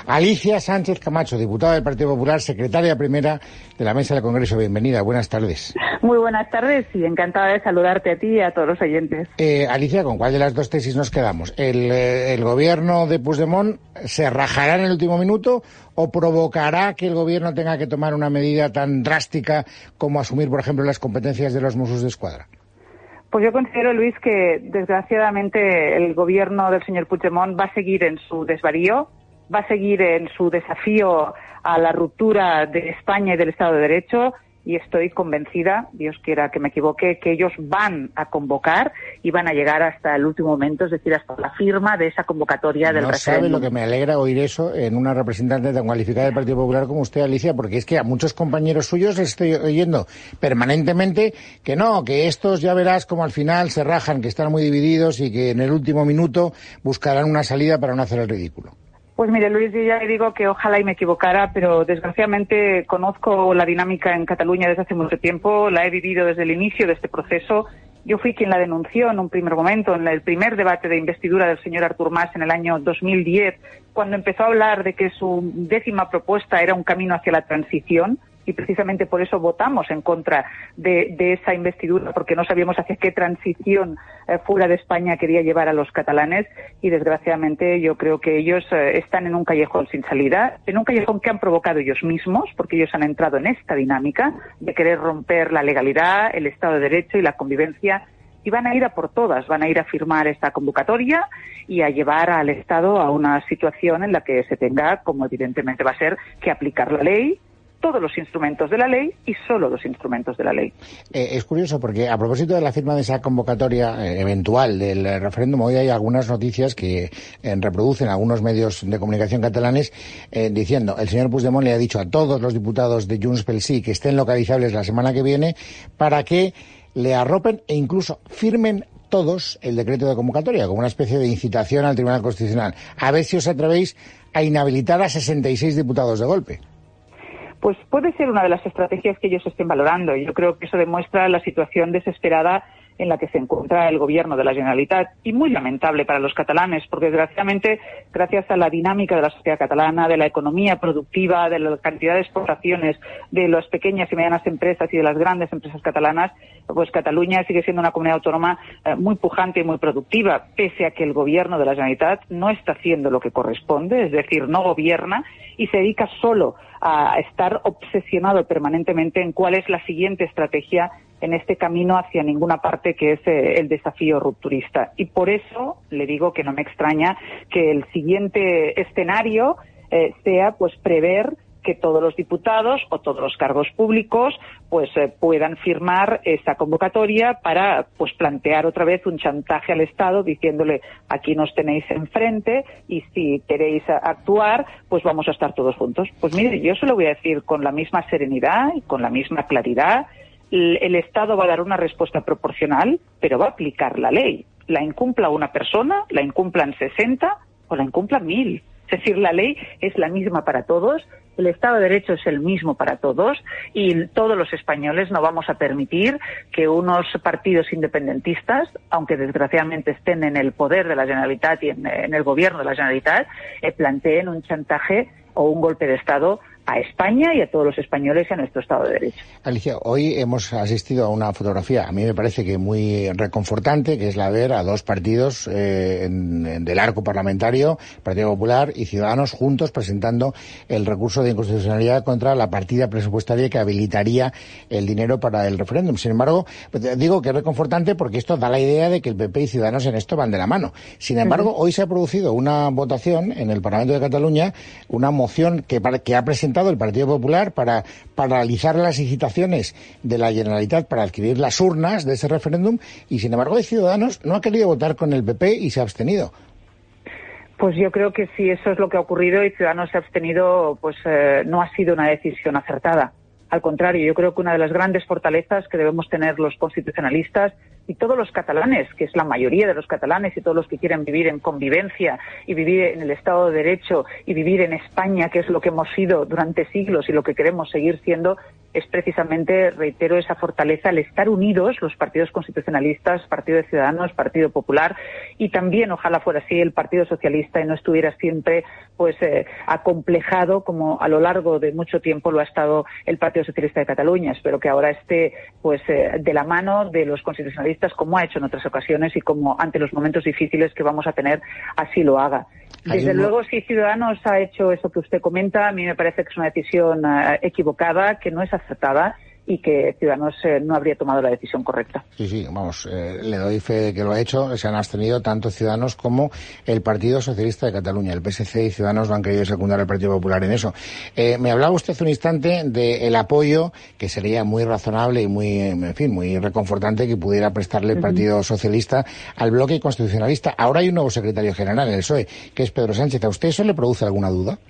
Alicia Sánchez Camacho, diputada del Partido Popular, secretaria primera de la Mesa del Congreso. Bienvenida, buenas tardes. Muy buenas tardes y encantada de saludarte a ti y a todos los oyentes. Alicia, ¿con cuál de las dos tesis nos quedamos? ¿El gobierno de Puigdemont se rajará en el último minuto o provocará que el gobierno tenga que tomar una medida tan drástica como asumir, por ejemplo, las competencias de los Mossos d'Esquadra? Pues yo considero, Luis, que desgraciadamente el gobierno del señor Puigdemont va a seguir en su desvarío, va a seguir en su desafío a la ruptura de España y del Estado de Derecho, y estoy convencida, Dios quiera que me equivoque, que ellos van a convocar y van a llegar hasta el último momento, es decir, hasta la firma de esa convocatoria del referéndum. No sabe lo que me alegra oír eso en una representante tan cualificada del Partido Popular como usted, Alicia, porque es que a muchos compañeros suyos les estoy oyendo permanentemente que no, que estos ya verás como al final se rajan, que están muy divididos y que en el último minuto buscarán una salida para no hacer el ridículo. Pues mire, Luis, yo ya le digo que ojalá y me equivocara, pero desgraciadamente conozco la dinámica en Cataluña desde hace mucho tiempo, la he vivido desde el inicio de este proceso. Yo fui quien la denunció en un primer momento, en el primer debate de investidura del señor Artur Mas en el año 2010, cuando empezó a hablar de que su 10ª propuesta era un camino hacia la transición. Y precisamente por eso votamos en contra de esa investidura, porque no sabíamos hacia qué transición fuera de España quería llevar a los catalanes, y desgraciadamente yo creo que ellos están en un callejón sin salida, en un callejón que han provocado ellos mismos, porque ellos han entrado en esta dinámica de querer romper la legalidad, el Estado de Derecho y la convivencia, y van a ir a por todas, van a ir a firmar esta convocatoria y a llevar al Estado a una situación en la que se tenga, como evidentemente va a ser, que aplicar la ley, todos los instrumentos de la ley y solo los instrumentos de la ley. Es curioso porque a propósito de la firma de esa convocatoria eventual del referéndum, hoy hay algunas noticias que reproducen algunos medios de comunicación catalanes diciendo el señor Puigdemont le ha dicho a todos los diputados de Junts pel Sí que estén localizables la semana que viene para que le arropen e incluso firmen todos el decreto de convocatoria como una especie de incitación al Tribunal Constitucional. A ver si os atrevéis a inhabilitar a 66 diputados de golpe. Pues puede ser una de las estrategias que ellos estén valorando. Yo creo que eso demuestra la situación desesperada en la que se encuentra el gobierno de la Generalitat, y muy lamentable para los catalanes, porque desgraciadamente, gracias a la dinámica de la sociedad catalana, de la economía productiva, de la cantidad de exportaciones, de las pequeñas y medianas empresas y de las grandes empresas catalanas, pues Cataluña sigue siendo una comunidad autónoma muy pujante y muy productiva, pese a que el gobierno de la Generalitat no está haciendo lo que corresponde, es decir, no gobierna y se dedica solo a estar obsesionado permanentemente en cuál es la siguiente estrategia en este camino hacia ninguna parte, que es el desafío rupturista. Y por eso le digo que no me extraña que el siguiente escenario sea pues prever que todos los diputados o todos los cargos públicos pues puedan firmar esa convocatoria para pues plantear otra vez un chantaje al Estado diciéndole aquí nos tenéis enfrente y si queréis actuar pues vamos a estar todos juntos. Pues mire, yo se lo voy a decir con la misma serenidad y con la misma claridad. El Estado va a dar una respuesta proporcional, pero va a aplicar la ley. La incumpla una persona, la incumplan 60 o la incumplan 1000. Es decir, la ley es la misma para todos, el Estado de Derecho es el mismo para todos y todos los españoles no vamos a permitir que unos partidos independentistas, aunque desgraciadamente estén en el poder de la Generalitat y en el gobierno de la Generalitat, planteen un chantaje o un golpe de Estado a España y a todos los españoles y a nuestro Estado de Derecho. Alicia, hoy hemos asistido a una fotografía, a mí me parece que muy reconfortante, que es la ver a dos partidos del arco parlamentario, Partido Popular y Ciudadanos, juntos presentando el recurso de inconstitucionalidad contra la partida presupuestaria que habilitaría el dinero para el referéndum. Sin embargo, digo que es reconfortante porque esto da la idea de que el PP y Ciudadanos en esto van de la mano. Sin embargo, hoy se ha producido una votación en el Parlamento de Cataluña, una moción que ha presentado el Partido Popular para paralizar las licitaciones de la Generalitat para adquirir las urnas de ese referéndum y, sin embargo, Ciudadanos no ha querido votar con el PP y se ha abstenido. Pues yo creo que si eso es lo que ha ocurrido y Ciudadanos se ha abstenido, pues no ha sido una decisión acertada. Al contrario, yo creo que una de las grandes fortalezas que debemos tener los constitucionalistas y todos los catalanes, que es la mayoría de los catalanes y todos los que quieren vivir en convivencia y vivir en el Estado de Derecho y vivir en España, que es lo que hemos sido durante siglos y lo que queremos seguir siendo, es precisamente, reitero, esa fortaleza, el estar unidos los partidos constitucionalistas, Partido de Ciudadanos, Partido Popular, y también, ojalá fuera así, el Partido Socialista, y no estuviera siempre acomplejado como a lo largo de mucho tiempo lo ha estado el Partido Socialista de Cataluña. Espero que ahora esté de la mano de los constitucionalistas, como ha hecho en otras ocasiones, y como ante los momentos difíciles que vamos a tener, así lo haga. Desde luego, si Ciudadanos ha hecho eso que usted comenta, a mí me parece que es una decisión equivocada, que no es acertada, y que Ciudadanos no habría tomado la decisión correcta. Sí, vamos, le doy fe de que lo ha hecho. Se han abstenido tanto Ciudadanos como el Partido Socialista de Cataluña. El PSC y Ciudadanos no han querido secundar al Partido Popular en eso. Me hablaba usted hace un instante del apoyo, que sería muy razonable y muy reconfortante que pudiera prestarle el Partido Socialista al bloque constitucionalista. Ahora hay un nuevo secretario general en el PSOE, que es Pedro Sánchez. ¿A usted eso le produce alguna duda?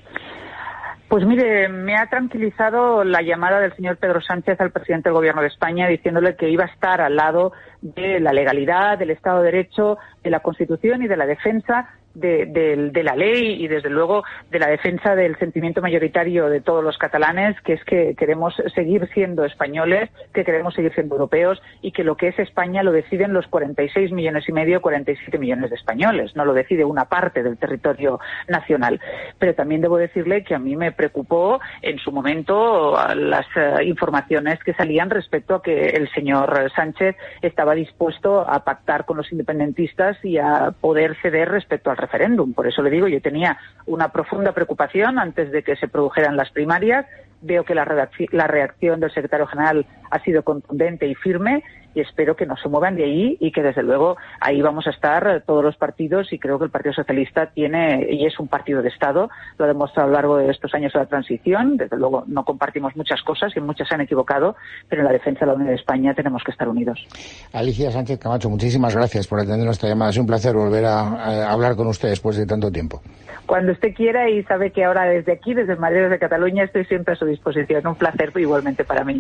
Pues mire, me ha tranquilizado la llamada del señor Pedro Sánchez al presidente del Gobierno de España diciéndole que iba a estar al lado de la legalidad, del Estado de Derecho, de la Constitución y de la defensa de la ley y, desde luego, de la defensa del sentimiento mayoritario de todos los catalanes, que es que queremos seguir siendo españoles, que queremos seguir siendo europeos y que lo que es España lo deciden los 46,5 millones, 47 millones de españoles, no lo decide una parte del territorio nacional. Pero también debo decirle que a mí me preocupó en su momento las informaciones que salían respecto a que el señor Sánchez estaba dispuesto a pactar con los independentistas y a poder ceder respecto al referéndum. Por eso le digo, yo tenía una profunda preocupación antes de que se produjeran las primarias. Veo que la reacción del secretario general ha sido contundente y firme, y espero que no se muevan de ahí y que, desde luego, ahí vamos a estar todos los partidos, y creo que el Partido Socialista tiene y es un partido de Estado. Lo ha demostrado a lo largo de estos años de la transición. Desde luego no compartimos muchas cosas y muchas se han equivocado, pero en la defensa de la unidad de España tenemos que estar unidos. Alicia Sánchez Camacho, muchísimas gracias por atender nuestra llamada. Es un placer volver a hablar con usted después de tanto tiempo. Cuando usted quiera, y sabe que ahora desde aquí, desde Madrid, desde Cataluña, estoy siempre a su disposición. Un placer igualmente para mí.